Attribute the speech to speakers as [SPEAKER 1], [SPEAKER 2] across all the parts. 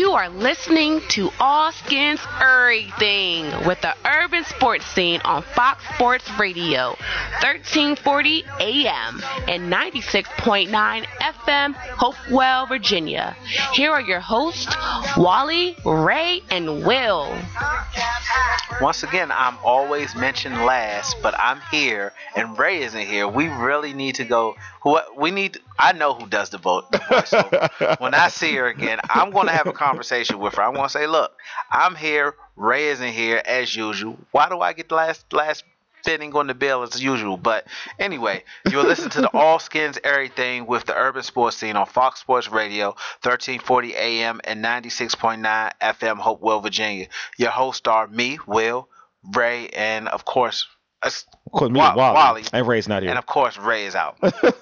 [SPEAKER 1] You are listening to All Skins Everything with the urban sports scene on Fox Sports Radio, 1340 AM and 96.9 FM, Hopewell, Virginia. Here are your hosts, Wally, Ray, and Will.
[SPEAKER 2] Once again, I'm always mentioned last, but I'm here and Ray isn't here. We really need to go. I know who does the voiceover. When I see her again, I'm going to have a conversation with her. I'm going to say, look, I'm here. Ray isn't here as usual. Why do I get the last fitting on the bill as usual? But anyway, you'll listen to the All Skins Everything with the urban sports scene on Fox Sports Radio, 1340 AM and 96.9 FM, Hopewell, Virginia. Your hosts are me, Will, Ray, and of course, Wally.
[SPEAKER 3] And Ray's not here.
[SPEAKER 2] And of course, Ray is out.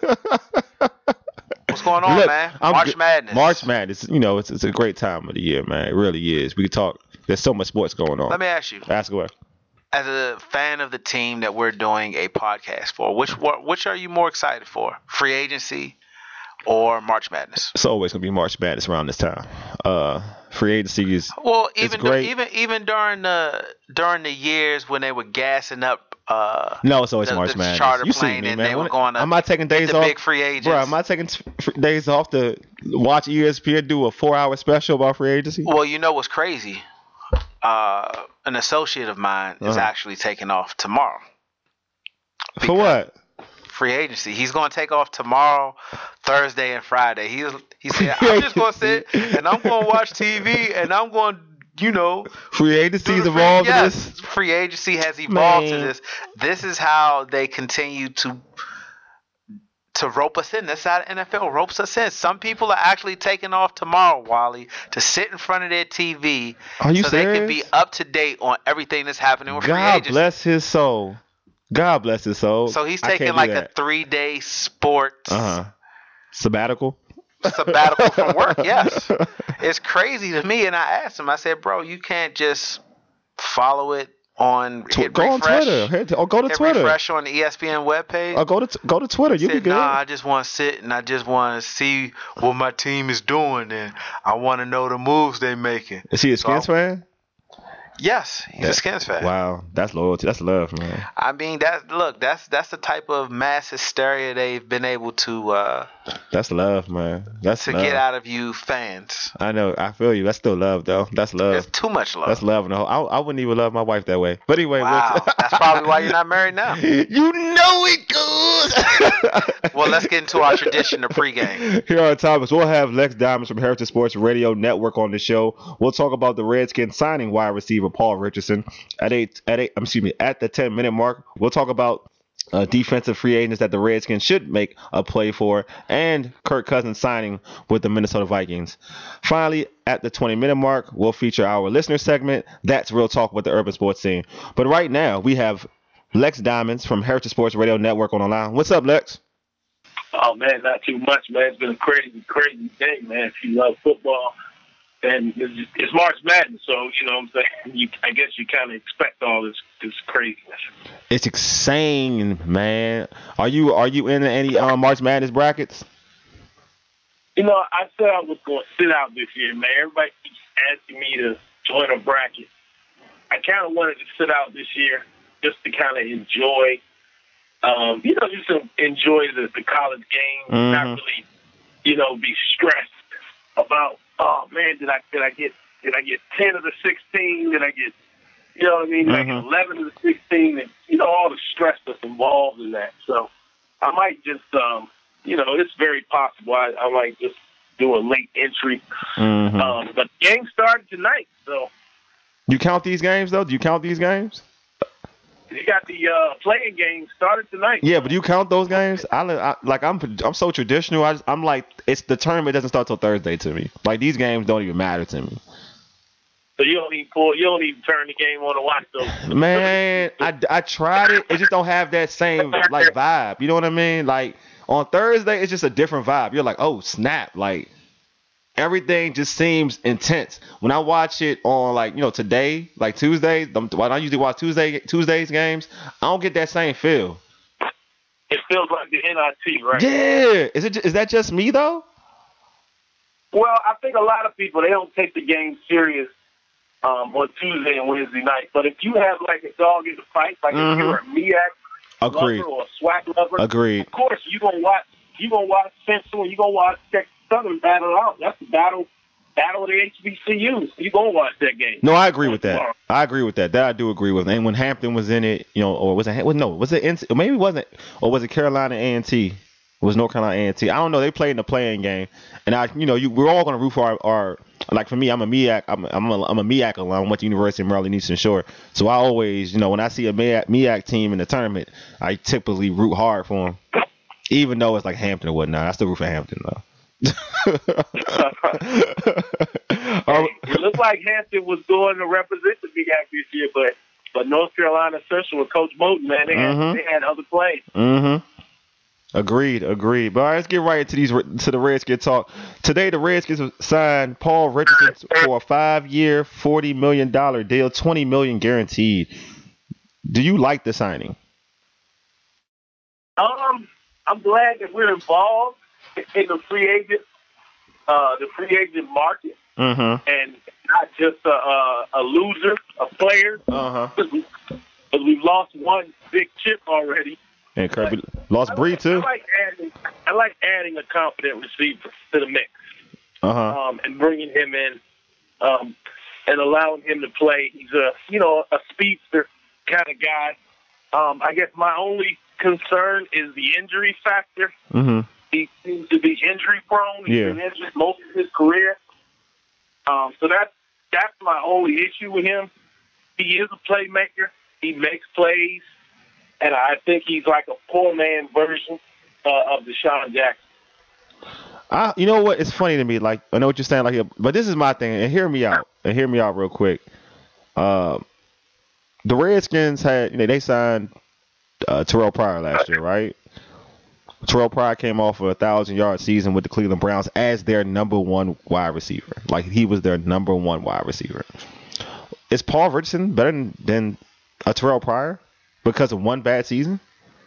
[SPEAKER 2] What's going on, man? March Madness.
[SPEAKER 3] March Madness. You know, it's a great time of the year, man. It really is. We can talk. There's so much sports going on.
[SPEAKER 2] Let me ask you.
[SPEAKER 3] Ask away.
[SPEAKER 2] As a fan of the team that we're doing a podcast for, which are you more excited for? Free agency or March Madness?
[SPEAKER 3] It's always gonna be March Madness around this time. Free agency is
[SPEAKER 2] even during the years when they were gassing up.
[SPEAKER 3] No, it's always March Madness.
[SPEAKER 2] Charter
[SPEAKER 3] you
[SPEAKER 2] plane,
[SPEAKER 3] see me,
[SPEAKER 2] and
[SPEAKER 3] man.
[SPEAKER 2] they were going to
[SPEAKER 3] I'm not taking days
[SPEAKER 2] the
[SPEAKER 3] off.
[SPEAKER 2] Big free agents.
[SPEAKER 3] Bro, I'm not taking days off to watch ESPN do a 4-hour special about free agency.
[SPEAKER 2] Well, you know what's crazy? An associate of mine is actually taking off tomorrow.
[SPEAKER 3] For what?
[SPEAKER 2] Free agency. He's going to take off tomorrow, Thursday, and Friday. He said, I'm just going to sit and I'm going to watch TV and I'm going to,
[SPEAKER 3] free agency's evolved to this.
[SPEAKER 2] Free agency has evolved to this. This is how they continue to rope us in. That's how the NFL ropes us in. Some people are actually taking off tomorrow, Wally, to sit in front of their TV
[SPEAKER 3] so
[SPEAKER 2] they can be up to date on everything that's happening with free agency.
[SPEAKER 3] God bless his soul. God bless his soul.
[SPEAKER 2] So he's taking like a 3-day sports
[SPEAKER 3] sabbatical
[SPEAKER 2] from work. Yes. It's crazy to me. And I asked him, I said, bro, you can't just follow it on
[SPEAKER 3] go on Twitter. Go to Twitter.
[SPEAKER 2] Refresh on the ESPN webpage.
[SPEAKER 3] Or go to Twitter. You'll be good.
[SPEAKER 2] Nah, I just want to sit and I just want to see what my team is doing, and I want to know the moves they're making.
[SPEAKER 3] Is he a Skins fan?
[SPEAKER 2] Yes, he's a Skins fan.
[SPEAKER 3] Wow, that's loyalty. That's love, man.
[SPEAKER 2] I mean, that's the type of mass hysteria they've been able to.
[SPEAKER 3] That's love, man. That's love.
[SPEAKER 2] Get out of you fans.
[SPEAKER 3] I know. I feel you. That's still love, though. That's love.
[SPEAKER 2] It's too much love.
[SPEAKER 3] That's love. No, I wouldn't even love my wife that way. But anyway,
[SPEAKER 2] wow, that's probably why you're not married now.
[SPEAKER 3] You know it, good.
[SPEAKER 2] Well, let's get into our tradition of pregame.
[SPEAKER 3] Here are the topics. We'll have Lex Diamonds from Heritage Sports Radio Network on the show. We'll talk about the Redskins signing wide receiver Paul Richardson at the 10-minute mark. We'll talk about defensive free agents that the Redskins should make a play for, and Kirk Cousins signing with the Minnesota Vikings. Finally, at the 20-minute mark, we'll feature our listener segment. That's Real Talk with the urban sports scene. But right now, we have Lex Diamonds from Heritage Sports Radio Network on the line. What's up, Lex?
[SPEAKER 4] Oh, man, not too much, man. It's been a crazy, crazy day, man. If you love football, and it's March Madness, so, you know what I'm saying? I guess you kind of expect all this craziness.
[SPEAKER 3] It's insane, man. Are you in any March Madness brackets?
[SPEAKER 4] You know, I said I was going to sit out this year, man. Everybody keeps asking me to join a bracket. I kind of wanted to sit out this year just to kind of enjoy, just to enjoy the college game, not really, be stressed about, oh man, did I get 10 of the 16? Did I get, you know what I mean? Did I get 11 of the 16? And all the stress that's involved in that. So I might just, it's very possible I might just do a late entry. But the game started tonight, so.
[SPEAKER 3] You count these games though? Do you count these games?
[SPEAKER 4] You got the playing game started tonight.
[SPEAKER 3] Yeah, but do you count those games? I'm so traditional. I'm like, it's the tournament doesn't start till Thursday to me. Like, these games don't even matter to me.
[SPEAKER 4] So you don't even turn the game on to watch those.
[SPEAKER 3] Man, I tried it. It just don't have that same like vibe. You know what I mean? Like on Thursday, it's just a different vibe. You're like, oh snap! Like everything just seems intense. When I watch it on today, like Tuesday, when I usually watch Tuesday's games, I don't get that same feel.
[SPEAKER 4] It feels like the NIT, right?
[SPEAKER 3] Yeah. Is that just me though?
[SPEAKER 4] Well, I think a lot of people, they don't take the game serious on Tuesday and Wednesday night. But if you have like a dog in the fight, like if you're a MEAC
[SPEAKER 3] Agreed.
[SPEAKER 4] lover or a SWAC lover,
[SPEAKER 3] Agreed.
[SPEAKER 4] of course you're gonna watch Central and you're gonna watch Texas Southern battle out. That's the battle of the HBCUs. You're gonna watch that game.
[SPEAKER 3] No, I agree with that. I agree with that. That I do agree with. And when Hampton was in it, or was it? No, was it? Maybe it wasn't. Or was it Carolina A&T? It was North Carolina A&T. I don't know. They played in the playing game, and we're all gonna root for our. Like for me, I'm a MEAC. I'm a MEAC alum. Went to University of Maryland Eastern Shore. So I always, when I see a MEAC team in the tournament, I typically root hard for them, even though it's like Hampton or whatnot. I still root for Hampton though.
[SPEAKER 4] It looked like Hampton was going to represent the MEAC this year, but North Carolina Central with Coach Bowden, man, they had other plays.
[SPEAKER 3] Agreed. But all right, let's get right into the Redskins talk. Today, the Redskins signed Paul Richardson for a 5-year, $40 million deal, $20 million guaranteed. Do you like the signing?
[SPEAKER 4] I'm glad that we're involved in the free agent market, and not just a loser, a player. Because we've lost one big chip already.
[SPEAKER 3] And Kirby lost Bree too.
[SPEAKER 4] I like adding a confident receiver to the mix, and bringing him in, and allowing him to play. He's a speedster kind of guy. I guess my only concern is the injury factor. He seems to be injury prone. He's been injured most of his career. So that's my only issue with him. He is a playmaker. He makes plays. And I think he's like a poor man version of Deshaun Jackson.
[SPEAKER 3] You know what? It's funny to me. Like, I know what you're saying. But this is my thing. And hear me out. Real quick. The Redskins they signed Terrell Pryor last year, right? Terrell Pryor came off a 1,000-yard season with the Cleveland Browns as their number one wide receiver. Like, he was their number one wide receiver. Is Paul Richardson better than a Terrell Pryor? Because of one bad season?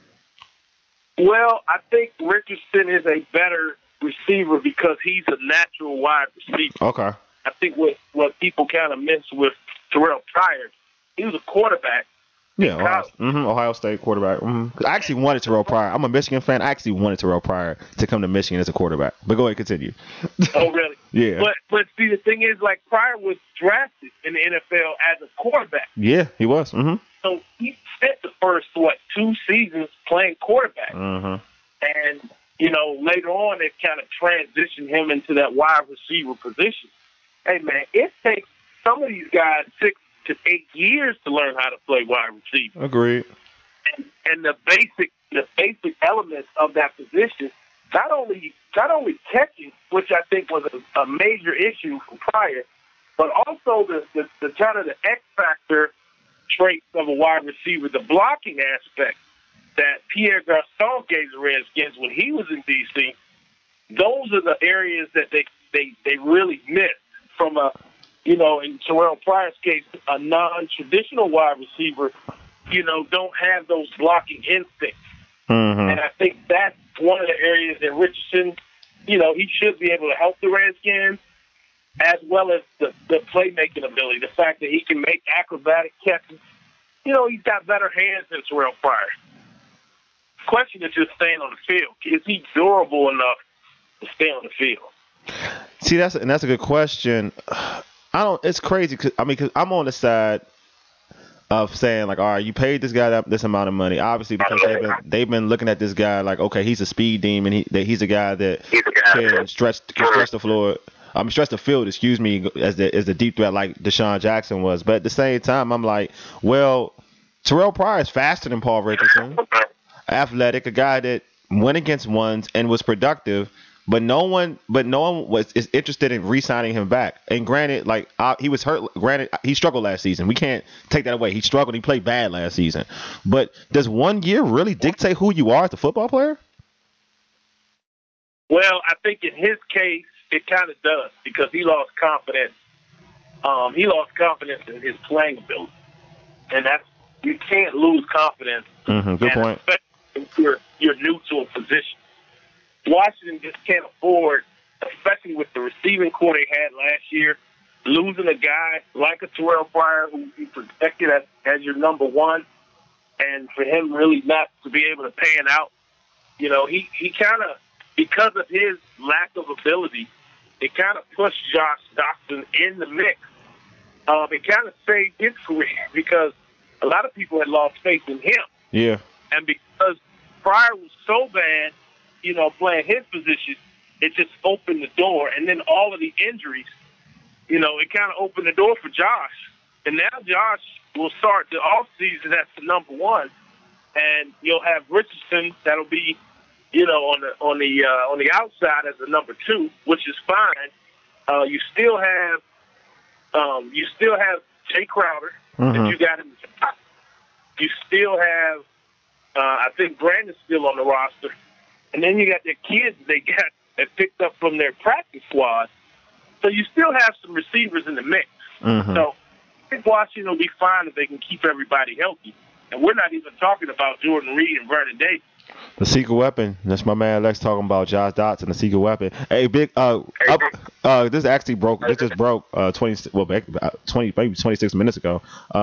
[SPEAKER 4] Well, I think Richardson is a better receiver because he's a natural wide receiver.
[SPEAKER 3] Okay.
[SPEAKER 4] I think what people kind of miss with Terrell Pryor, he was a quarterback.
[SPEAKER 3] Yeah, Ohio State quarterback. I actually wanted Terrell Pryor. I'm a Michigan fan. I actually wanted Terrell Pryor to come to Michigan as a quarterback. But go ahead, continue.
[SPEAKER 4] Oh, really?
[SPEAKER 3] Yeah.
[SPEAKER 4] But see, the thing is, like, Pryor was drafted in the NFL as a quarterback.
[SPEAKER 3] Yeah, he was.
[SPEAKER 4] So he spent the first, 2 seasons playing quarterback. And, later on, they've kind of transitioned him into that wide receiver position. Hey, man, it takes some of these guys 6 to 8 years to learn how to play wide receiver.
[SPEAKER 3] Agreed.
[SPEAKER 4] And the basic elements of that position, not only catching, which I think was a major issue for Pryor, but also the kind of the X factor traits of a wide receiver, the blocking aspect that Pierre Garçon gave the Redskins when he was in D.C. Those are the areas that they really missed from in Terrell Pryor's case, a non-traditional wide receiver, don't have those blocking instincts. And I think that's one of the areas that Richardson, he should be able to help the Redskins, as well as the playmaking ability, the fact that he can make acrobatic catches. He's got better hands than Terrell Pryor. The question is just staying on the field. Is he durable enough to stay on the field?
[SPEAKER 3] See, that's a good question. It's crazy because I'm on the side of saying, like, all right, you paid this guy this amount of money, obviously, because they've been looking at this guy like, okay, he's a speed demon. He's a guy that can stretch the floor. Stretch the field, excuse me, as the deep threat like Deshaun Jackson was. But at the same time, I'm like, well, Terrell Pryor is faster than Paul Richardson, athletic, a guy that went against ones and was productive. But no one is interested in re-signing him back. And granted, he was hurt. Granted, he struggled last season. We can't take that away. He struggled. He played bad last season. But does 1 year really dictate who you are as a football player?
[SPEAKER 4] Well, I think in his case, it kind of does because he lost confidence. He lost confidence in his playing ability, and you can't lose confidence.
[SPEAKER 3] Good point.
[SPEAKER 4] Especially if you're new to a position. Washington just can't afford especially with the receiving core they had last year, losing a guy like a Terrell Pryor who you projected as your number one, and for him really not to be able to pan out, he kind of, because of his lack of ability, it kind of pushed Josh Doctson in the mix. It kind of saved his career because a lot of people had lost faith in him.
[SPEAKER 3] Yeah.
[SPEAKER 4] And because Pryor was so bad, playing his position, it just opened the door. And then all of the injuries, it kind of opened the door for Josh. And now Josh will start the offseason as the number one. And you'll have Richardson that'll be, on the outside as the number two, which is fine. You still have Jay Crowder that you got in the top. You still have, I think Brandon's still on the roster. And then you got the kids they got that picked up from their practice squad. So you still have some receivers in the mix. So I think Washington will be fine if they can keep everybody healthy. And we're not even talking about Jordan Reed and Vernon Davis.
[SPEAKER 3] The secret weapon. That's my man Lex talking about Josh Doctson, the secret weapon. Hey, big. This actually broke. This just broke 26 minutes ago.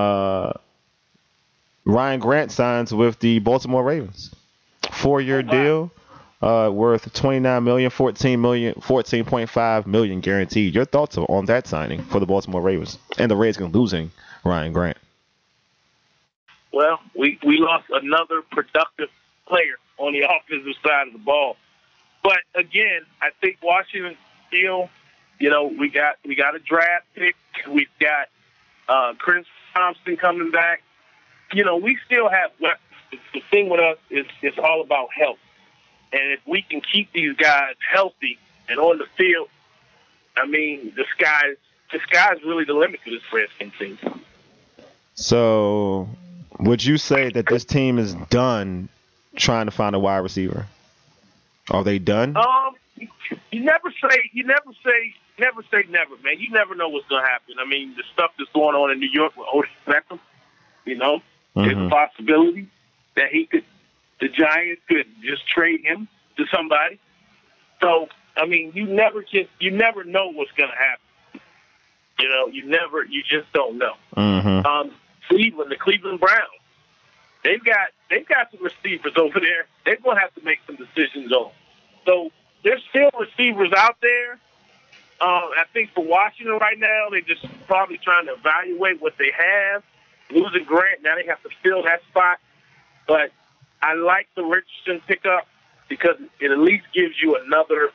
[SPEAKER 3] Ryan Grant signs with the Baltimore Ravens. 4-year deal, worth $29 million, $14.5 million guaranteed. Your thoughts on that signing for the Baltimore Ravens and the Redskins losing Ryan Grant?
[SPEAKER 4] Well, we lost another productive player on the offensive side of the ball. But again, I think Washington still, we got a draft pick. We've got Chris Thompson coming back. We still have weapons. The thing with us is it's all about health. And if we can keep these guys healthy and on the field, I mean, the sky's really the limit to this Redskins team.
[SPEAKER 3] So, would you say that this team is done trying to find a wide receiver? Are they done?
[SPEAKER 4] You never say never, man. You never know what's gonna happen. I mean, the stuff that's going on in New York with Otis Beckham, there's a possibility that the Giants could just trade him to somebody. So, I mean, you never know what's gonna happen. You just don't know. The Cleveland Browns, they've got some receivers over there. They're gonna have to make some decisions on. So there's still receivers out there. I think for Washington right now, they're just probably trying to evaluate what they have. Losing Grant, now they have to fill that spot. But I like the Richardson pickup because it at least gives you another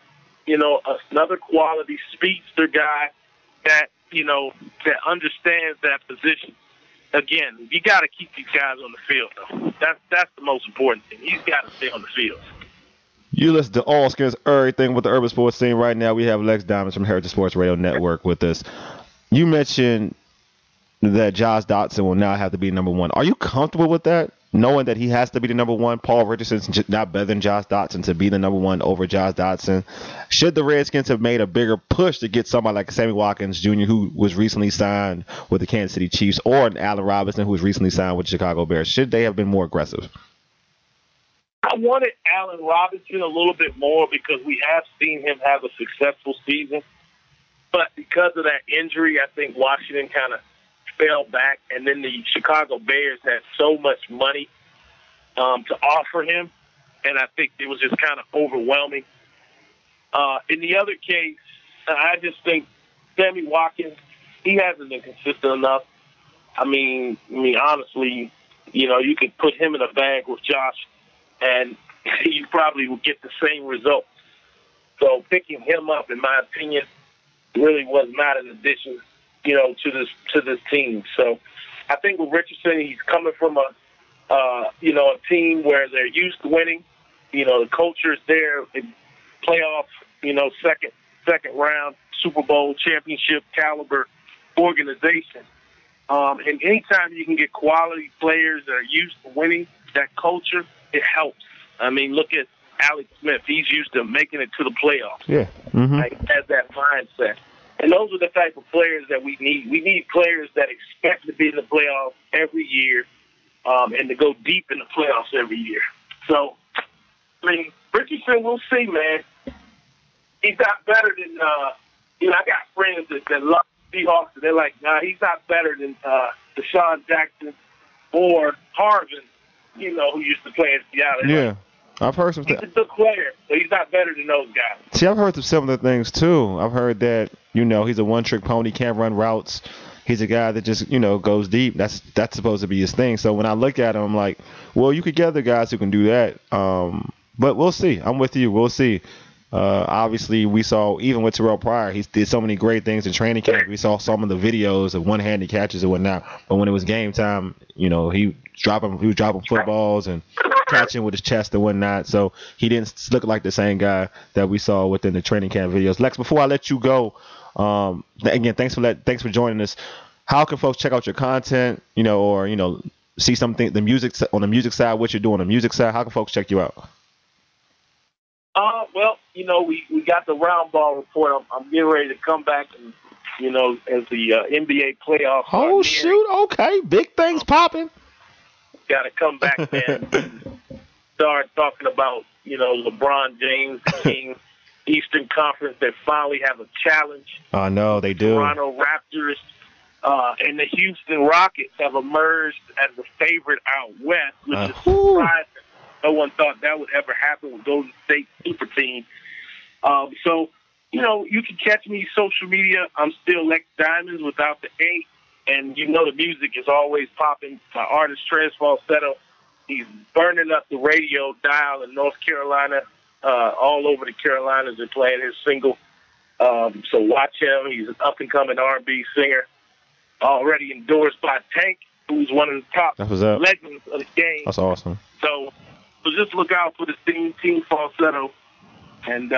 [SPEAKER 4] quality speedster guy that understands that position. Again, you got to keep these guys on the field, though. That's the most important thing. He's got to stay on the field.
[SPEAKER 3] You listen to All Skins Everything with the Urban Sports Scene. Right now, we have Lex Diamonds from Heritage Sports Radio Network with us. You mentioned that Josh Doctson will now have to be number one. Are you comfortable with that, knowing that he has to be the number one? Paul Richardson's not better than Josh Doctson to be the number one over Josh Doctson. Should the Redskins have made a bigger push to get somebody like Sammy Watkins Jr., who was recently signed with the Kansas City Chiefs, or an Allen Robinson, who was recently signed with the Chicago Bears? Should they have been more aggressive?
[SPEAKER 4] I wanted Allen Robinson a little bit more because we have seen him have a successful season. But because of that injury, I think Washington kind of fell back. And then the Chicago Bears had so much money to offer him. And I think it was just kind of overwhelming. In the other case, I just think Sammy Watkins, he hasn't been consistent enough. I mean, honestly, you could put him in a bag with Josh, and you probably would get the same results. So picking him up, in my opinion, really was not an addition, to this team. So I think with Richardson, he's coming from a team where they're used to winning. The culture is there, playoff, second round, Super Bowl championship caliber organization. And anytime you can get quality players that are used to winning, that culture, it helps. I mean, look at Alex Smith. He's used to making it to the playoffs.
[SPEAKER 3] Yeah.
[SPEAKER 4] He has that mindset. And those are the type of players that we need. We need players that expect to be in the playoffs every year and to go deep in the playoffs every year. So, I mean, Richardson, we'll see, man. he's not better than I got friends that love Seahawks, and they're like, nah, he's not better than Deshaun Jackson or Harvin, who used to play in Seattle.
[SPEAKER 3] Yeah. I've heard some
[SPEAKER 4] things. He's a good player, but he's not better than those guys.
[SPEAKER 3] See, I've heard some similar things, too. I've heard that, he's a one-trick pony, can't run routes. He's a guy that just, goes deep. That's supposed to be his thing. So when I look at him, I'm like, well, you could get other guys who can do that. But we'll see. I'm with you. We'll see. Obviously, we saw, even with Terrell Pryor, he did so many great things in training camp. We saw some of the videos of one-handed catches and whatnot. But when it was game time, he was dropping footballs and catching with his chest and whatnot. So he didn't look like the same guy that we saw within the training camp videos. Lex, before I let you go, again, thanks for joining us. How can folks check out your content, or see something on the music side, what you're doing on the music side? How can folks check you out?
[SPEAKER 4] Well, we got the round ball report. I'm getting ready to come back and, as the NBA playoffs.
[SPEAKER 3] Oh, shoot. Okay. Big things popping.
[SPEAKER 4] Got to come back, man. Start talking about, LeBron James, King, Eastern Conference that finally have a challenge.
[SPEAKER 3] I know they do.
[SPEAKER 4] Toronto Raptors and the Houston Rockets have emerged as the favorite out west, which is surprising. No one thought that would ever happen with Golden State super team. So, you can catch me social media. I'm still Lex Diamonds without the A. And the music is always popping. My artist, Trez Falsetto, he's burning up the radio dial in North Carolina. All over the Carolinas are playing his single. So watch him. He's an up-and-coming R&B singer. Already endorsed by Tank, who's one of the top legends of the game.
[SPEAKER 3] That's awesome.
[SPEAKER 4] So just look out for the Team Falsetto. And,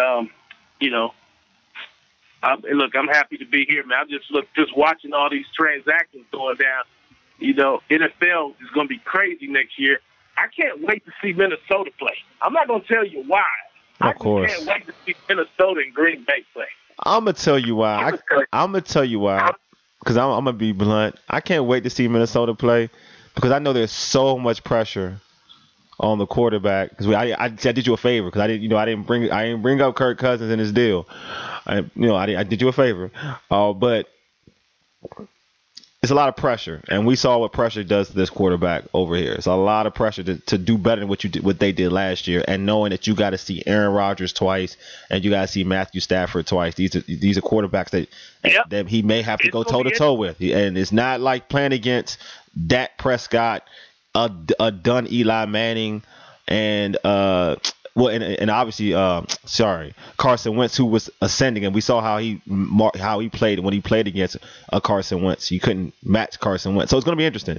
[SPEAKER 4] I'm happy to be here, man. I'm just watching all these transactions going down. NFL is going to be crazy next year. I can't wait to see Minnesota play. I'm not going to tell you why.
[SPEAKER 3] Of course.
[SPEAKER 4] I can't wait to see Minnesota and Green Bay play.
[SPEAKER 3] I'm going to tell you why. I'm going to tell you why. Because I'm going to be blunt. I can't wait to see Minnesota play because I know there's so much pressure on the quarterback. Because I did you a favor because I didn't bring up Kirk Cousins in his deal. I did you a favor. But it's a lot of pressure, and we saw what pressure does to this quarterback over here. It's a lot of pressure to do better than what they did last year, and knowing that you got to see Aaron Rodgers twice and you got to see Matthew Stafford twice. These are quarterbacks that he may have to go toe to toe with, and it's not like playing against Dak Prescott, a done Eli Manning, and obviously, Carson Wentz, who was ascending, and we saw how he played when he played against Carson Wentz. You couldn't match Carson Wentz, so it's going to be interesting.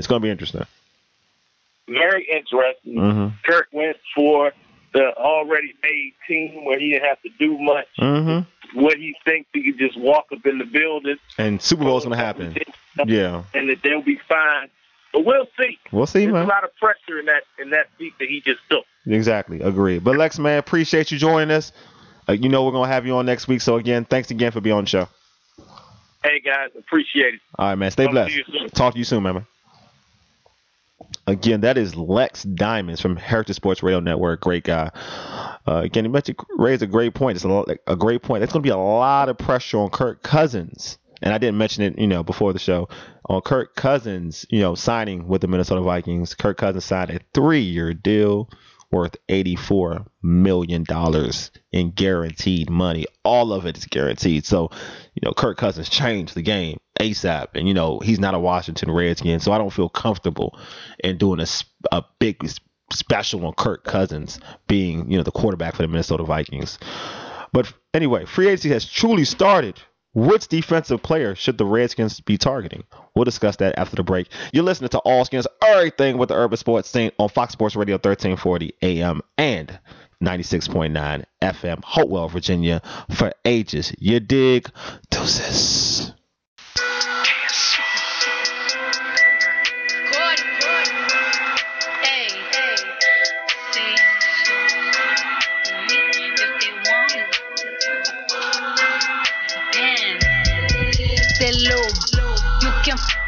[SPEAKER 4] Very interesting. Mm-hmm. Kirk went for the already made team where he didn't have to do much. Mm-hmm. What he thinks he could just walk up in the building,
[SPEAKER 3] and Super Bowl's going to happen. Yeah,
[SPEAKER 4] and that they'll be fine. But we'll see.
[SPEAKER 3] There's
[SPEAKER 4] man. A lot of pressure in that seat that he just took.
[SPEAKER 3] Exactly. Agree. But Lex, man, appreciate you joining us. We're going to have you on next week. So, again, thanks again for being on the show.
[SPEAKER 4] Hey, guys. Appreciate it.
[SPEAKER 3] All right, man. Stay blessed. Talk to you soon, man. Again, that is Lex Diamonds from Heritage Sports Radio Network. Great guy. Again, he raised a great point. It's a great point. There's going to be a lot of pressure on Kirk Cousins. And I didn't mention it, before the show. On Kirk Cousins, signing with the Minnesota Vikings. Kirk Cousins signed a 3-year deal worth $84 million in guaranteed money. All of it is guaranteed. So, Kirk Cousins changed the game ASAP. And, he's not a Washington Redskin. So I don't feel comfortable in doing a big special on Kirk Cousins being, the quarterback for the Minnesota Vikings. But anyway, free agency has truly started. Which defensive player should the Redskins be targeting? We'll discuss that after the break. You're listening to All Skins, everything with the urban sports scene on Fox Sports Radio 1340 AM and 96.9 FM, Hopewell, Virginia, for ages. You dig? Deuces.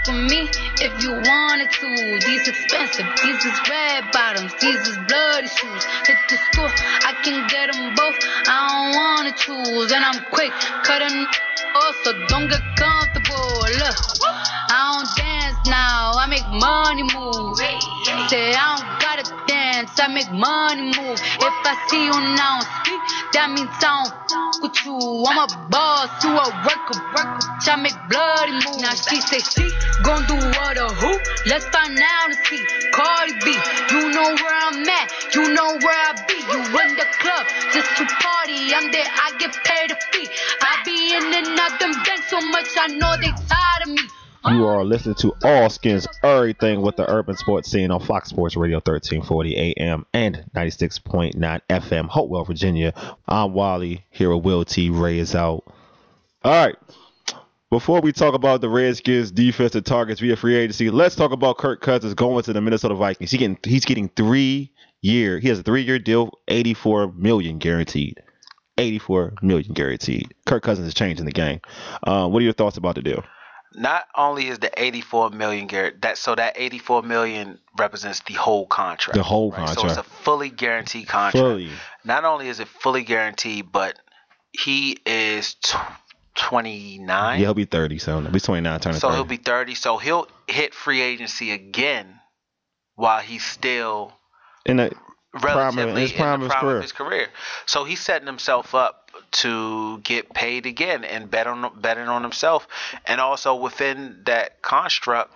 [SPEAKER 5] with me if you wanted to. These expensive, these is red bottoms, these is bloody shoes. Hit the school, I can get them both. I don't wanna choose, and I'm quick cutting off, so don't get comfortable. Look, I don't dance now, I make money move. Say I don't gotta dance, I make money move. If I see you now speak, that means I don't with you. I'm a boss, you a worker, I make bloody moves. Now she say she gon' do what or who? Let's find out and see. Cardi B, you know where I'm at, you know where I be. You in the club just to party, I'm there, I get paid a fee. I be in and out them banks so much, I know they tired of me.
[SPEAKER 3] You are listening to All Skins Everything with the Urban Sports Scene on Fox Sports Radio 1340 AM and 96.9 FM, Hopewell, Virginia. I'm Wally, here with Will T. Ray is out. All right. Before we talk about the Redskins' defensive targets via free agency, let's talk about Kirk Cousins going to the Minnesota Vikings. He's getting 3 year. He has a 3-year deal, $84 million guaranteed. $84 million guaranteed. Kirk Cousins is changing the game. What are your thoughts about the deal?
[SPEAKER 2] Not only is the $84 million that $84 million represents the whole contract.
[SPEAKER 3] The whole
[SPEAKER 2] right?
[SPEAKER 3] contract.
[SPEAKER 2] So it's a fully guaranteed contract.
[SPEAKER 3] Fully.
[SPEAKER 2] Not only is it fully guaranteed, but he is 29.
[SPEAKER 3] Yeah, he'll be 30 soon. He's 29, turning 30.
[SPEAKER 2] So he'll be 30. So he'll hit free agency again while he's still
[SPEAKER 3] in the
[SPEAKER 2] relatively
[SPEAKER 3] in the prime
[SPEAKER 2] of his career. So he's setting himself up to get paid again and betting on himself, and also within that construct,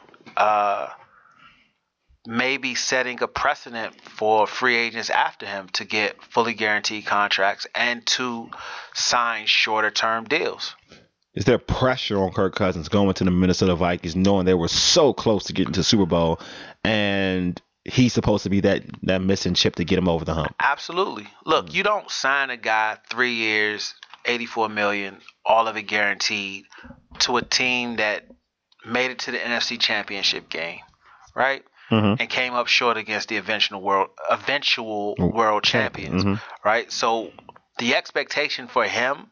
[SPEAKER 2] maybe setting a precedent for free agents after him to get fully guaranteed contracts and to sign shorter term deals.
[SPEAKER 3] Is there pressure on Kirk Cousins going to the Minnesota Vikings, knowing they were so close to getting to Super Bowl, and he's supposed to be that missing chip to get him over the hump?
[SPEAKER 2] Absolutely. Look, you don't sign a guy 3 years, $84 million, all of it guaranteed, to a team that made it to the NFC Championship game, right? Mm-hmm. And came up short against the eventual world champions, mm-hmm. right? So the expectation for him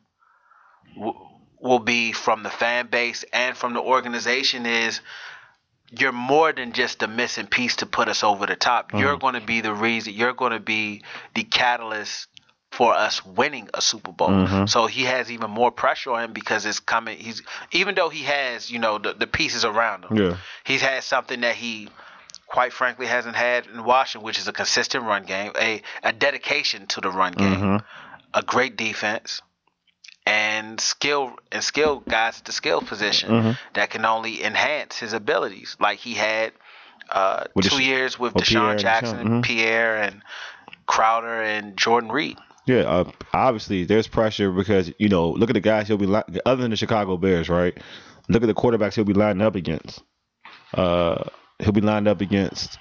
[SPEAKER 2] will be from the fan base and from the organization is, you're more than just a missing piece to put us over the top. Mm-hmm. You're going to be the reason. You're going to be the catalyst for us winning a Super Bowl. Mm-hmm. So he has even more pressure on him because it's coming. Even though he has, the pieces around him. Yeah. He's had something that he, quite frankly, hasn't had in Washington, which is a consistent run game, a dedication to the run game, mm-hmm. a great defense, and skill guys at the skill position mm-hmm. that can only enhance his abilities. Like he had 2 years with Deshaun Jackson and mm-hmm. Pierre and Crowder and Jordan Reed.
[SPEAKER 3] Yeah, obviously there's pressure because, look at the guys he'll be other than the Chicago Bears, right? Look at the quarterbacks he'll be lining up against. He'll be lined up against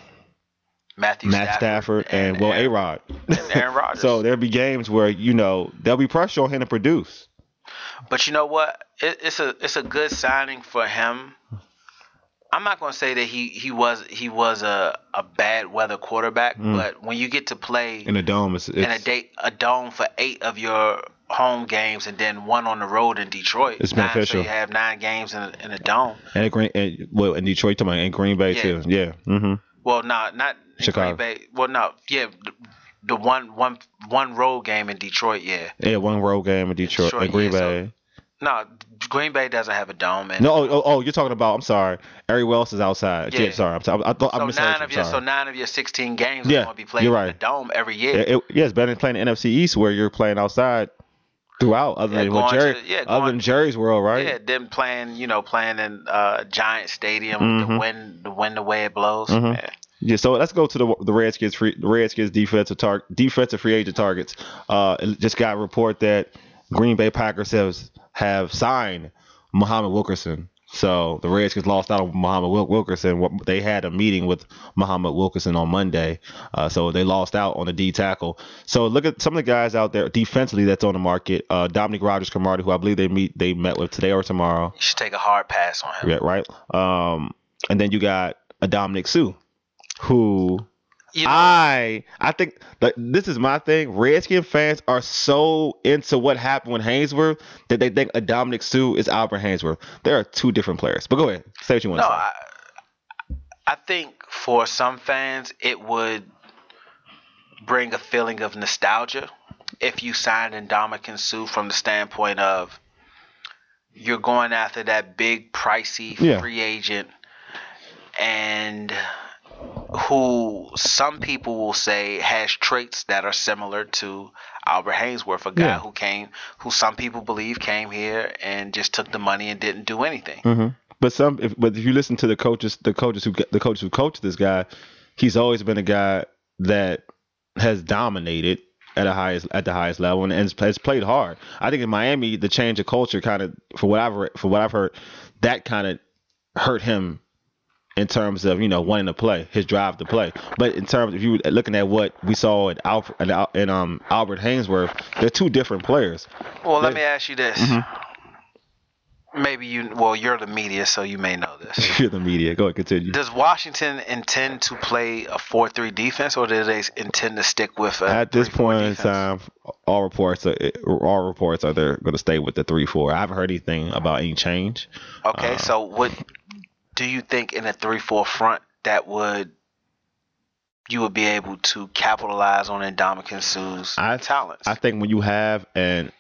[SPEAKER 3] Matt Stafford and A-Rod.
[SPEAKER 2] And Aaron Rodgers.
[SPEAKER 3] So there'll be games where, there'll be pressure on him to produce.
[SPEAKER 2] But you know what? It's a good signing for him. I'm not going to say that he was a bad weather quarterback, but when you get to play
[SPEAKER 3] in a dome,
[SPEAKER 2] a dome for 8 of your home games and then 1 on the road in Detroit,
[SPEAKER 3] it's beneficial.
[SPEAKER 2] So you have 9 games in a dome.
[SPEAKER 3] And in Detroit, in Green Bay too. Yeah. Mm-hmm.
[SPEAKER 2] Well, not Chicago. Green Bay. Well, no, yeah, the one road game in Detroit, yeah.
[SPEAKER 3] Yeah, one road game in Detroit and Green Bay.
[SPEAKER 2] No, Green Bay doesn't have a dome.
[SPEAKER 3] No, you're talking about. I'm sorry, Ari Wells is outside. Yeah, sorry. I thought I misheard you.
[SPEAKER 2] So 9 of your 16 games are going to be played in the dome every year.
[SPEAKER 3] It's better than playing the NFC East where you're playing outside throughout, other than Jerry's world, right?
[SPEAKER 2] Yeah, them playing in Giant Stadium, mm-hmm. the wind the way it blows.
[SPEAKER 3] Mm-hmm. Yeah, so let's go to the Redskins defensive free agent targets. It just got a report that Green Bay Packers have signed Muhammad Wilkerson. So the Redskins lost out on Muhammad Wilkerson. They had a meeting with Muhammad Wilkerson on Monday, so they lost out on the D tackle. So look at some of the guys out there defensively that's on the market. Dominic Rodgers-Cromartie, who I believe they met with today or tomorrow.
[SPEAKER 2] You should take a hard pass on him.
[SPEAKER 3] Yeah, right. And then you got Dominic Sue, who I think that this is my thing. Redskin fans are so into what happened with Haynesworth that they think Dominic Sue is Albert Haynesworth. There are two different players. But go ahead. Say what you want to say.
[SPEAKER 2] I think for some fans, it would bring a feeling of nostalgia if you signed Ndamukong Suh from the standpoint of you're going after that big, pricey free agent, and who some people will say has traits that are similar to Albert Haynesworth, a guy who some people believe came here and just took the money and didn't do anything.
[SPEAKER 3] Mm-hmm. But if you listen to the coaches who coach this guy, he's always been a guy that has dominated at the highest level and has played hard. I think in Miami, the change of culture kind of, for what I've heard, that kind of hurt him in terms of wanting to play, his drive to play. But in terms, if you were looking at what we saw at Albert Haynesworth, they're two different players.
[SPEAKER 2] Well, let me ask you this. Mm-hmm. Maybe you're the media, so you may know this.
[SPEAKER 3] You're the media. Go ahead, continue.
[SPEAKER 2] Does Washington intend to play a 4-3 defense, or do they intend to stick with
[SPEAKER 3] at this point in
[SPEAKER 2] defense?
[SPEAKER 3] time? All reports are they're going to stay with the 3-4. I haven't heard anything about any change.
[SPEAKER 2] Okay, so what do you think in a 3-4 front that you would be able to capitalize on Ndamukong Suh's talents?
[SPEAKER 3] I think when you have a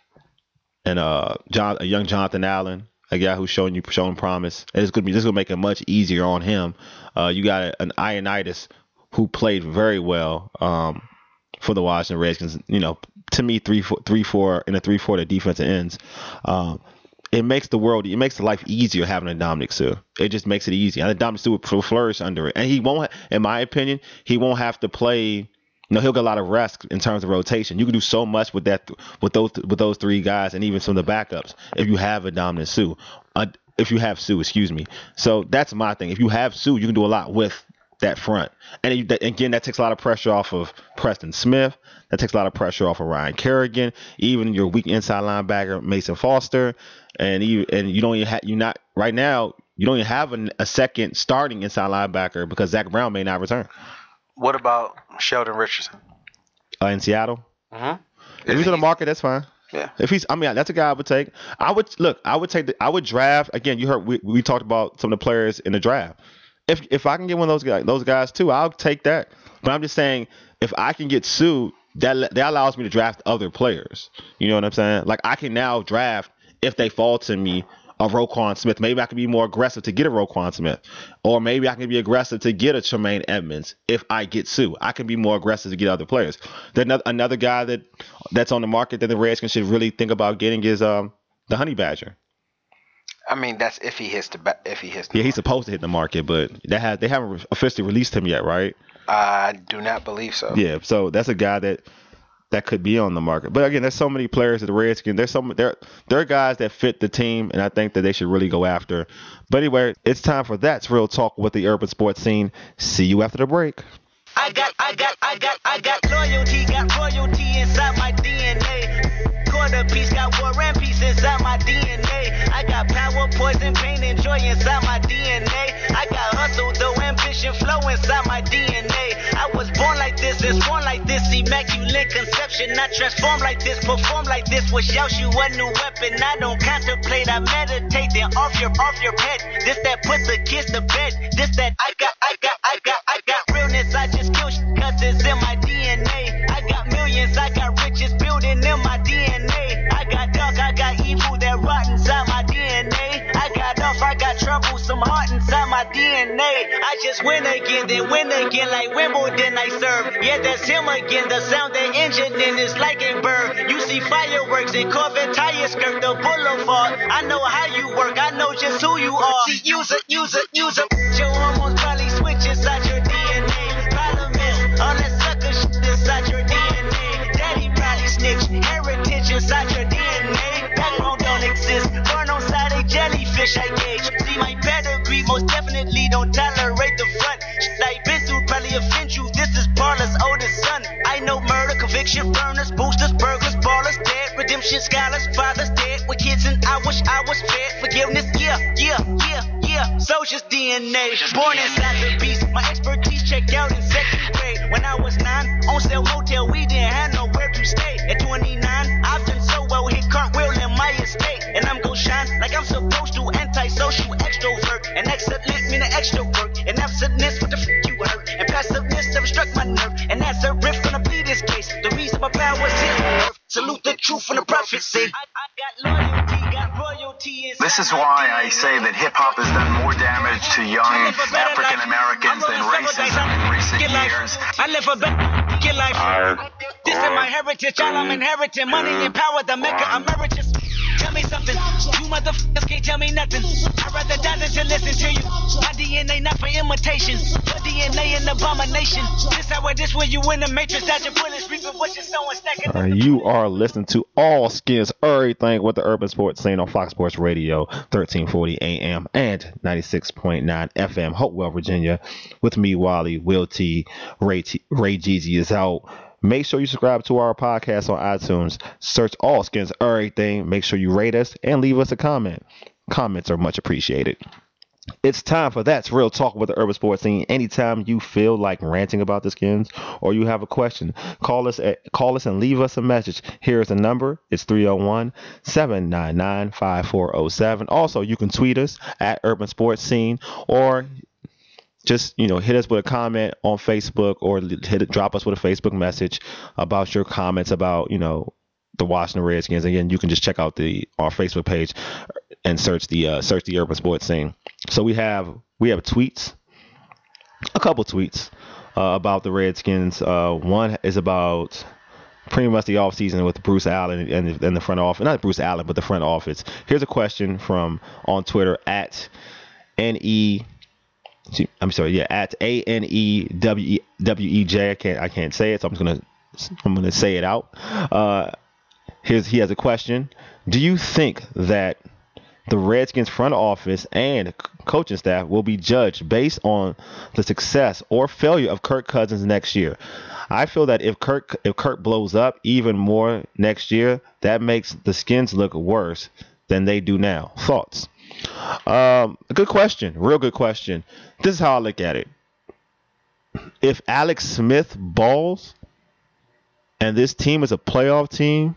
[SPEAKER 3] young Jonathan Allen, a guy who's showing promise, and this is gonna make it much easier on him. You got an Ioannidis who played very well for the Washington Redskins. To me, 3-4 in a 3-4 the defensive ends. It makes the life easier having a Ndamukong Suh. It just makes it easy. And Ndamukong Suh will flourish under it, and he won't. In my opinion, he won't have to play. He'll get a lot of rest in terms of rotation. You can do so much with those three guys, and even some of the backups if you have a Ndamukong Suh. If you have Suh, excuse me. So that's my thing. If you have Suh, you can do a lot with that front. And again, that takes a lot of pressure off of Preston Smith. That takes a lot of pressure off of Ryan Kerrigan. Even your weak inside linebacker Mason Foster, and you don't even have a second starting inside linebacker because Zach Brown may not return.
[SPEAKER 2] What about Sheldon Richardson?
[SPEAKER 3] In Seattle?
[SPEAKER 2] Mm-hmm.
[SPEAKER 3] If he's in the market, that's fine.
[SPEAKER 2] Yeah.
[SPEAKER 3] That's a guy I would take. I would draft, again, you heard we talked about some of the players in the draft. If I can get one of those guys too, I'll take that. But I'm just saying, if I can get Suh, that allows me to draft other players. You know what I'm saying? Like, I can now draft, if they fall to me, a Roquan Smith. Maybe I can be more aggressive to get a Roquan Smith. Or maybe I can be aggressive to get a Tremaine Edmonds if I get Suh. I can be more aggressive to get other players. Then another guy that's on the market that the Redskins should really think about getting is the Honey Badger.
[SPEAKER 2] I mean, that's if he hits the
[SPEAKER 3] Yeah, he's supposed to hit the market, but they haven't officially released him yet, right?
[SPEAKER 2] I do not believe so.
[SPEAKER 3] Yeah, so that's a guy that could be on the market. But again, there's so many players at the Redskins. There are guys that fit the team, and I think that they should really go after. But anyway, it's time for That's Real Talk with the Urban Sports Scene. See you after the break.
[SPEAKER 6] I got royalty inside my DNA. Quarter piece got war and peace inside my DNA. I got power, poison, pain, and joy inside my DNA. I got hustle, though, ambition, flow inside my DNA. I was born like this, and born like this, immaculate conception. I transform like this, perform like this, which yells you a new weapon. I don't contemplate, I meditate, then off your head. This that put the kids to bed. This that I got realness. I just kill shit 'cause it's in my DNA. I got millions, I got riches building in my DNA. I got dark, I got evil that rot inside my DNA. I got off, I got trouble, some heart inside my DNA. I just win again, then win again, like Wimbledon I serve. Yeah, that's him again, the sound that engine in is like a bird. You see fireworks and Corvette tires skirt the boulevard. I know how you work, I know just who you are. See, use it. Your hormones probably switch inside your DNA. Problem is, all that sucker shit inside your DNA. Daddy probably snitch, heritage inside your DNA. Background don't exist, burn on side a jellyfish I gauge. See my pedigree, most definitely don't tolerate the front. Shit I been through probably offend you, this is Parler's oldest son. I know murder, conviction, burners, boosters, burglars, ballers, dead, redemption, scholars, fathers dead with kids and I wish I was fed. Forgiveness, yeah. Yeah, soldier's DNA. Born inside the beast. My expertise checked out in second grade. When I was 9, on sale motel, we didn't have nowhere to stay. At 29, I've done so well, hit cartwheel in my estate. And I'm gon' shine like I'm supposed to. Antisocial extrovert. And excellent mean an extra work. And absentness, what the you hurt. And passiveness never struck my nerve. And that's a riff gonna be this case. The reason my power was here on earth. Salute the truth and the prophecy. I got loyalty, got royalty.
[SPEAKER 7] This is why I say that hip-hop has done more damage to young African Americans than racism in recent years.
[SPEAKER 6] I live a better life. This is my heritage, all I'm inheriting. Money and power, the Mecca emeritus. Tell me something, you motherfuckers can't tell me nothing. I'd rather die than to listen to you. My DNA not for imitation, your DNA an abomination. This where you in the matrix, that your bullets reaping what you're sowing, stacking.
[SPEAKER 3] You are listening to All Skins Everything with the Urban Sports Scene on Fox Sports Radio, 1340 AM and 96.9 FM, Hopewell, Virginia. With me, Wally, Will T, Ray Jeezy is out. Make sure you subscribe to our podcast on iTunes. Search All Skins Everything. Make sure you rate us and leave us a comment. Comments are much appreciated. It's time for That's Real Talk with the Urban Sports Scene. Anytime you feel like ranting about the Skins or you have a question, call us and leave us a message. Here's the number. It's 301-799-5407. Also, you can tweet us at Urban Sports Scene or just, hit us with a comment on Facebook or drop us with a Facebook message about your comments about, the Washington Redskins. Again, you can just check out our Facebook page and search the Urban Sports Scene. So we have tweets, a couple tweets about the Redskins. One is about pretty much the offseason with Bruce Allen and the front office. Not Bruce Allen, but the front office. Here's a question from on Twitter at ANEWEJ. I can't say it, so I'm gonna say it out. He has a question. Do you think that the Redskins front office and coaching staff will be judged based on the success or failure of Kirk Cousins next year? I feel that if Kirk blows up even more next year, that makes the Skins look worse than they do now. Thoughts? Good question. Real good question. This is how I look at it. If Alex Smith balls and this team is a playoff team,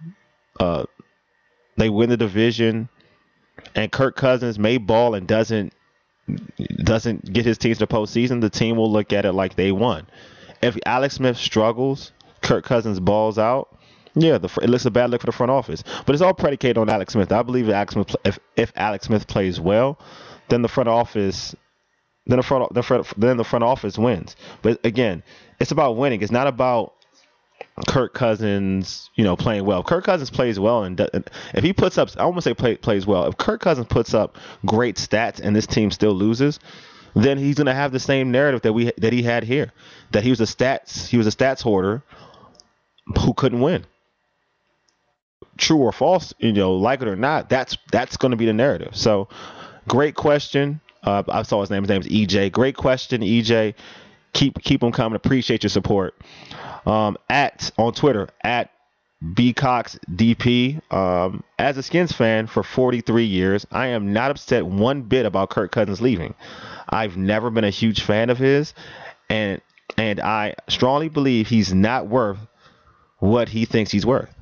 [SPEAKER 3] they win the division, and Kirk Cousins may ball and doesn't get his team to the postseason, the team will look at it like they won. If Alex Smith struggles, Kirk Cousins balls out, yeah, it looks a bad look for the front office. But it's all predicated on Alex Smith. I believe that if Alex Smith plays well, then the front office wins. But again, it's about winning. It's not about Kirk Cousins, playing well. If Kirk Cousins plays well, and if he puts up, I won't say plays well. If Kirk Cousins puts up great stats and this team still loses, then he's going to have the same narrative that he had here, that he was a stats hoarder who couldn't win. True or false, like it or not, that's going to be the narrative. So, great question. I saw his name. His name is EJ. Great question, EJ. Keep them coming. Appreciate your support. On Twitter at BCoxDP. As a Skins fan for 43 years, I am not upset one bit about Kirk Cousins leaving. I've never been a huge fan of his, and I strongly believe he's not worth what he thinks he's worth.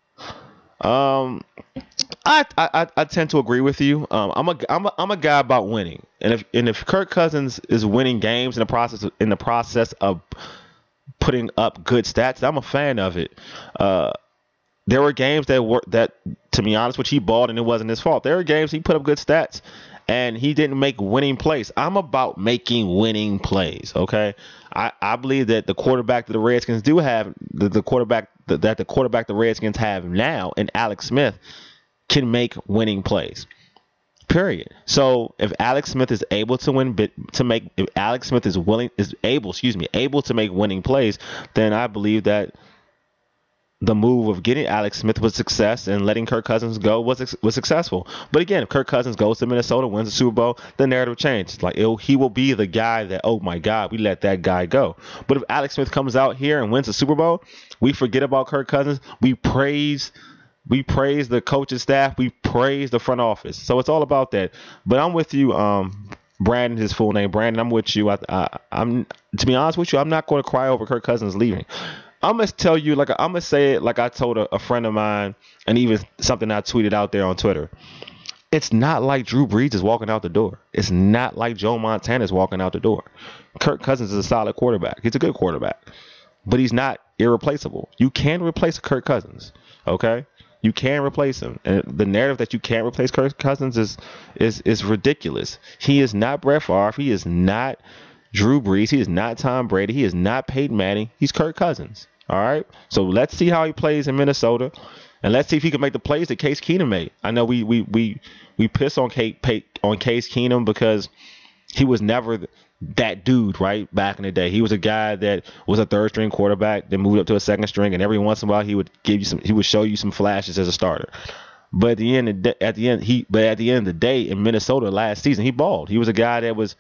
[SPEAKER 3] I tend to agree with you. I'm a guy about winning, and if Kirk Cousins is winning games in the process of putting up good stats, I'm a fan of it. There were games that, to be honest, which he balled and it wasn't his fault. There were games he put up good stats and he didn't make winning plays. I'm about making winning plays. Okay, I believe that the quarterback that the Redskins do have, the quarterback the Redskins have now, and Alex Smith, can make winning plays. Period. So if Alex Smith is able to if Alex Smith is able to make winning plays, then I believe that the move of getting Alex Smith was success, and letting Kirk Cousins go was successful. But again, if Kirk Cousins goes to Minnesota, wins the Super Bowl, the narrative changes. Like he will be the guy that, oh my God, we let that guy go. But if Alex Smith comes out here and wins the Super Bowl, we forget about Kirk Cousins. We praise We praise the coaching staff. We praise the front office. So it's all about that. But I'm with you, Brandon, his full name. Brandon, I'm with you. I'm to be honest with you, I'm not going to cry over Kirk Cousins leaving. I'm going to tell you, I'm going to say it like I told a friend of mine, and even something I tweeted out there on Twitter. It's not like Drew Brees is walking out the door. It's not like Joe Montana is walking out the door. Kirk Cousins is a solid quarterback. He's a good quarterback. But he's not irreplaceable. You can replace Kirk Cousins, okay? You can replace him. And the narrative that you can't replace Kirk Cousins is ridiculous. He is not Brett Favre. He is not Drew Brees. He is not Tom Brady. He is not Peyton Manning. He's Kirk Cousins. All right? So let's see how he plays in Minnesota. And let's see if he can make the plays that Case Keenum made. I know we piss on Case Keenum because he was never that dude, right? Back in the day, he was a guy that was a third string quarterback, then moved up to a second string, and every once in a while he would show you some flashes as a starter. But at the end of the day, in Minnesota last season, he balled. He was a guy that was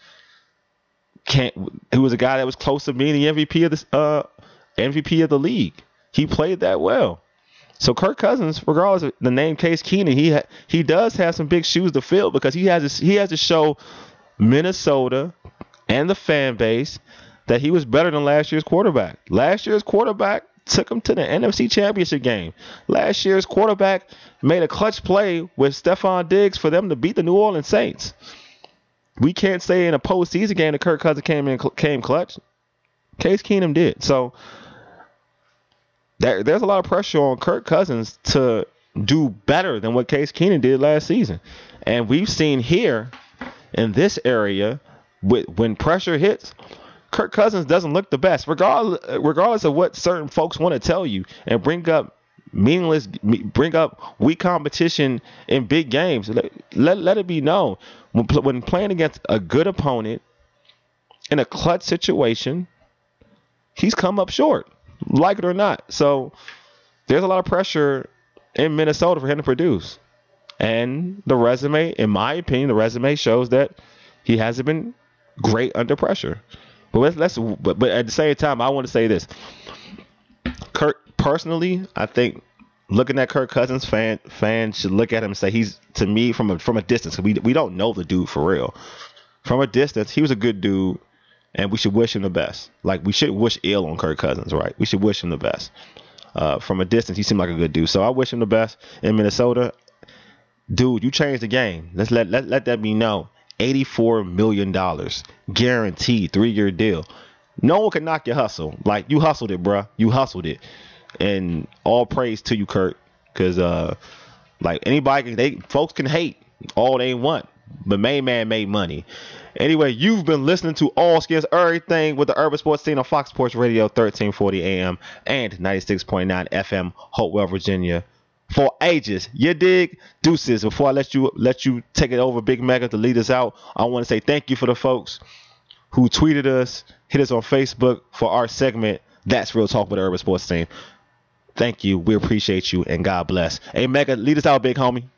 [SPEAKER 3] close to being the MVP of the league. He played that well. So Kirk Cousins, regardless of the name Case Keenum, he does have some big shoes to fill because he has to show Minnesota and the fan base that he was better than last year's quarterback. Last year's quarterback took him to the NFC Championship game. Last year's quarterback made a clutch play with Stephon Diggs for them to beat the New Orleans Saints. We can't say in a postseason game that Kirk Cousins came clutch. Case Keenum did. So there's a lot of pressure on Kirk Cousins to do better than what Case Keenum did last season. And we've seen here in this area, when pressure hits, Kirk Cousins doesn't look the best, regardless of what certain folks want to tell you and bring up weak competition in big games. Let it be known when playing against a good opponent in a clutch situation, he's come up short, like it or not. So there's a lot of pressure in Minnesota for him to produce. And the resume, in my opinion, shows that he hasn't been great under pressure. But at the same time, I want to say this. Kirk, personally, I think looking at Kirk Cousins, fans should look at him and say he's, to me, from a distance. We don't know the dude for real. From a distance, he was a good dude, and we should wish him the best. Like, we should wish ill on Kirk Cousins, right? We should wish him the best. From a distance, he seemed like a good dude. So I wish him the best in Minnesota. Dude, you changed the game. Let's let that be known. $84 million guaranteed 3-year deal. No one can knock your hustle. Like, you hustled it, bruh. You hustled it. And all praise to you, Kurt. Because folks can hate all they want. But main man made money. Anyway, you've been listening to All Skins Everything with the Urban Sports Scene on Fox Sports Radio, 1340 AM and 96.9 FM, Hopewell, Virginia. For ages, you dig? Deuces. Before I let you take it over, Big Mega, to lead us out, I want to say thank you for the folks who tweeted us, hit us on Facebook for our segment, That's Real Talk with the Urban Sports Scene. Thank you. We appreciate you, and God bless. Hey, Mega, lead us out, big homie.